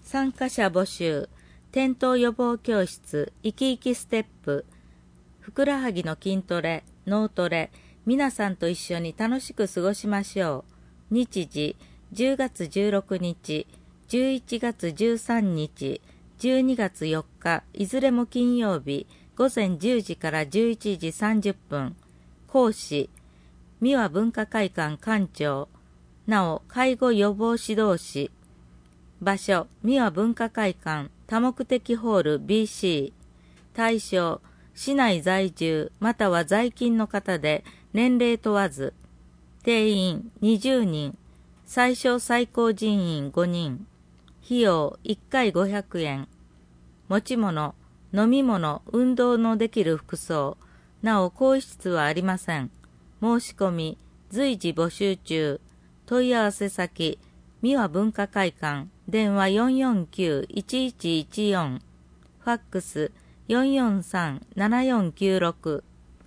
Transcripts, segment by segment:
参加者募集、転倒予防教室、生き生きステップ、ふくらはぎの筋トレ、脳トレ、皆さんと一緒に楽しく過ごしましょう。日時、10月16日、11月13日、12月4日、いずれも金曜日、午前10時から11時30分。講師、三輪文化会館館長、なお、介護予防指導士。場所、三輪文化会館多目的ホール BC。対象、市内在住または在勤の方で年齢問わず。定員20人。最小最高人員5人。費用1回500円。持ち物、飲み物、運動のできる服装。なお、更衣室はありません。申し込み、随時募集中。問い合わせ先、三輪文化会館、電話449-1114。ファックス443-7496。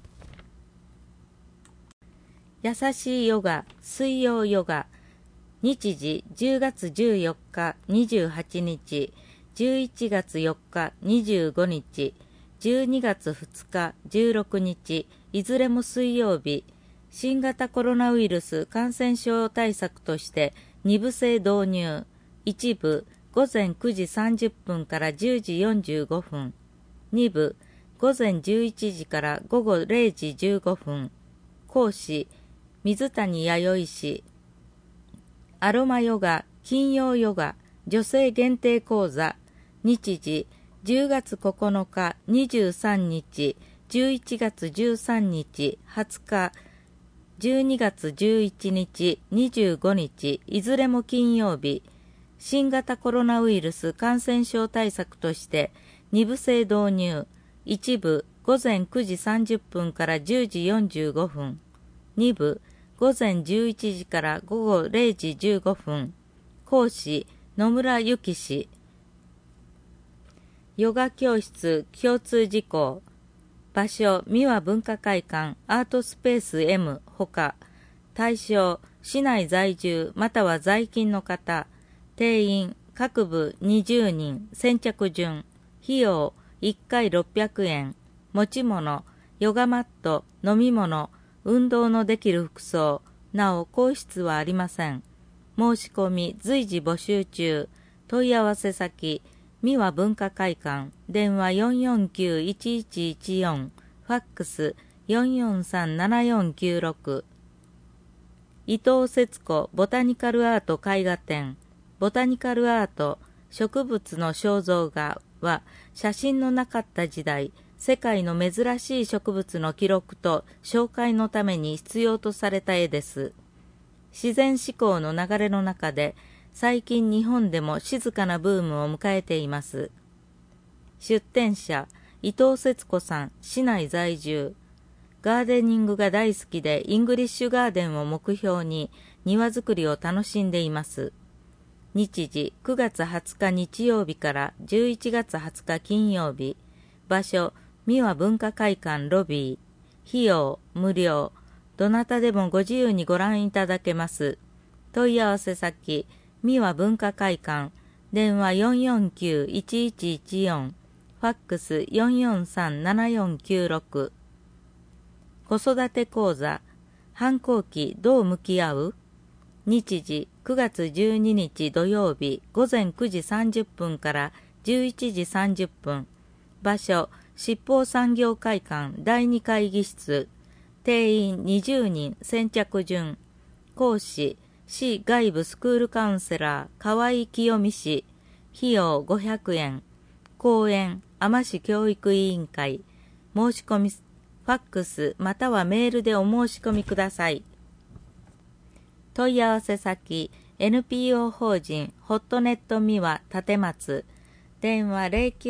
優しいヨガ、水曜ヨガ。日時10月14日28日、11月4日25日、12月2日16日、いずれも水曜日。新型コロナウイルス感染症対策として2部制導入。1部午前9時30分から10時45分。2部午前11時から午後0時15分。講師水谷弥生氏。アロマヨガ、金曜ヨガ、女性限定講座。日時10月9日23日、11月13日20日、12月11日25日、いずれも金曜日。新型コロナウイルス感染症対策として2部制導入。1部午前9時30分から10時45分。2部午前11時から午後0時15分。講師野村由紀氏。ヨガ教室共通事項。場所、三輪文化会館アートスペース M ほか。対象、市内在住または在勤の方。定員、各部20人、先着順。費用、1回600円。持ち物、ヨガマット、飲み物、運動のできる服装。なお、更衣室はありません。申し込み、随時募集中。問い合わせ先、三輪文化会館、電話449-1114、ファックス443-7496。伊藤節子ボタニカルアート絵画展。ボタニカルアート、植物の肖像画は、写真のなかった時代、世界の珍しい植物の記録と紹介のために必要とされた絵です。自然思考の流れの中で、最近日本でも静かなブームを迎えています。出展者、伊藤節子さん、市内在住。ガーデニングが大好きでイングリッシュガーデンを目標に庭作りを楽しんでいます。日時9月20日日曜日から11月20日金曜日。場所、三輪文化会館ロビー。費用、無料。どなたでもご自由にご覧いただけます。問い合わせ先、三輪文化会館、電話449-1114、ファックス443-7496。子育て講座、反抗期どう向き合う？日時9月12日土曜日午前9時30分から11時30分。場所、七宝産業会館第2会議室。定員20人、先着順。講師、市外部スクールカウンセラー河合清美氏。費用500円。講演、海士市教育委員会。申し込み、ファックスまたはメールでお申し込みください。問い合わせ先、NPO 法人ホットネットミワ立松。電話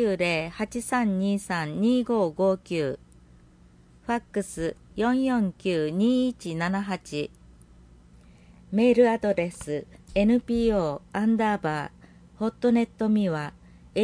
090-8323-2559。ファックス449-2178。メールアドレス npo_hotnetmiwa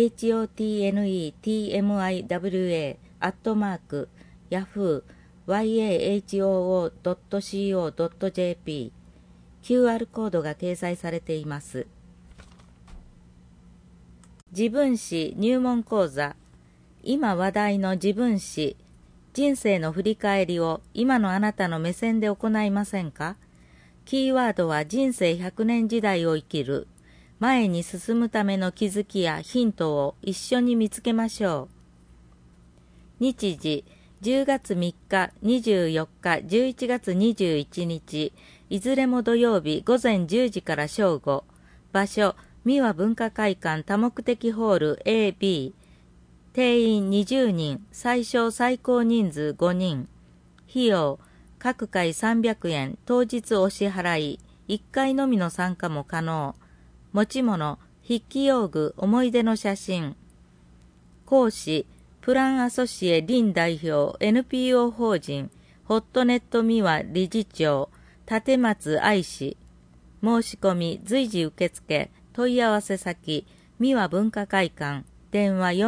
hotnetmiwa@yahoo.co.jp。 QR コードが掲載されています。 自分史入門講座。今話題の自分史、人生の振り返りを今のあなたの目線で行いませんか？キーワードは人生100年時代を生きる。前に進むための気づきやヒントを一緒に見つけましょう。日時、10月3日、24日、11月21日、いずれも土曜日午前10時から正午。場所、三輪文化会館多目的ホール AB。定員20人、最小最高人数5人。費用、各回300円、当日お支払い、1回のみの参加も可能。持ち物、筆記用具、思い出の写真。講師、プランアソシエ林代表 NPO 法人、ホットネット三輪理事長、立松愛氏。申し込み、随時受付、問い合わせ先、三輪文化会館。電話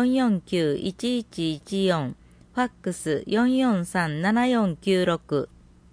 449-1114、ファックス 443-7496。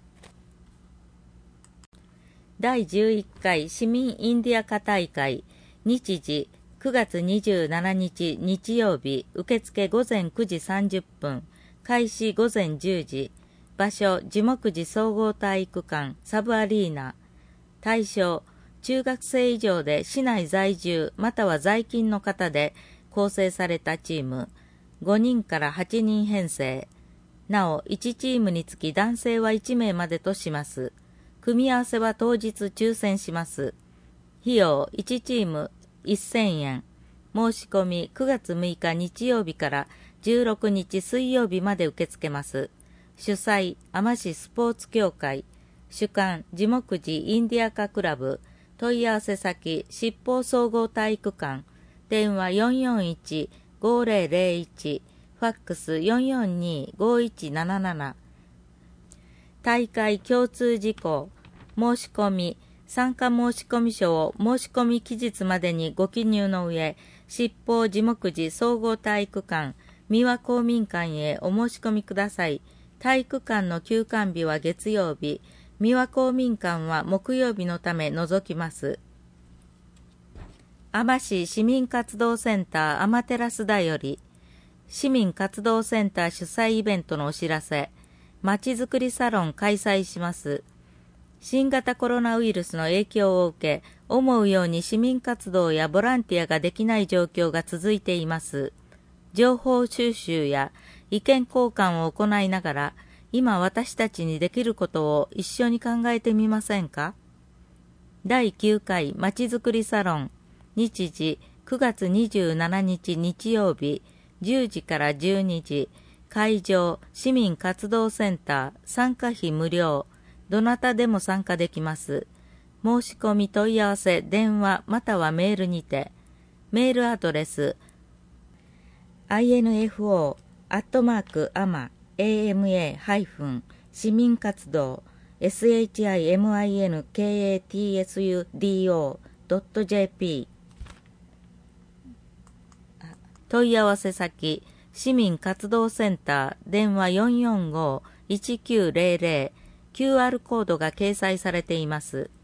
第11回市民インディアカ大会、日時9月27日日曜日、受付午前9時30分、開始午前10時、場所樹木寺総合体育館サブアリーナ。対象、中学生以上で市内在住または在勤の方で構成されたチーム、5人から8人編成。なお、1チームにつき男性は1名までとします。組み合わせは当日抽選します。費用1チーム1000円。申し込み9月6日日曜日から16日水曜日まで受け付けます。主催、天市スポーツ協会。主幹、樹木寺インディアカクラブ。問い合わせ先、七宝総合体育館。電話 441-5001、ファックス 442-5177。大会共通事項、申し込み、参加申込書を申し込み期日までにご記入の上、七宝樹木寺総合体育館、三輪公民館へお申し込みください。体育館の休館日は月曜日、三輪公民館は木曜日のため除きます。天市市民活動センター天照だより、市民活動センター主催イベントのお知らせ、まちづくりサロン開催します。新型コロナウイルスの影響を受け、思うように市民活動やボランティアができない状況が続いています。情報収集や意見交換を行いながら、今私たちにできることを一緒に考えてみませんか？第9回まちづくりサロン、日時9月27日日曜日10時から12時、会場市民活動センター、参加費無料、どなたでも参加できます。申し込み問い合わせ電話またはメールにて。メールアドレス info@ama市民活動 shiminkatsUdo.jp。問い合わせ先、市民活動センター、電話 445-1900、QR コードが掲載されています。